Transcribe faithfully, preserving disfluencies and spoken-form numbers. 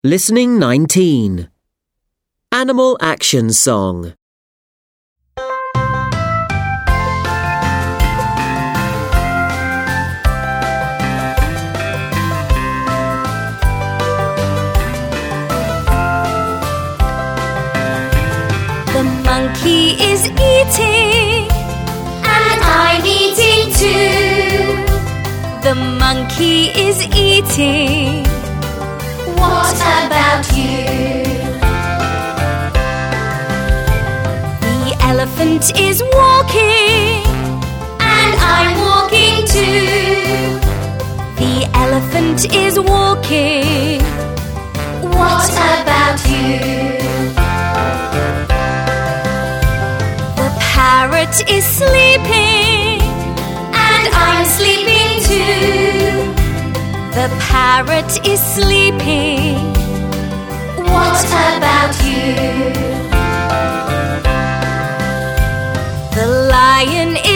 Listening nineteen. Animal Action Song. The monkey is eating, and I'm eating too. The monkey is eating. What about you? The elephant is walking, and I'm walking too. The elephant is walking. What about you? The parrot is sleeping, and I'm sleeping too. The parrot is sleeping. What about you? The lion is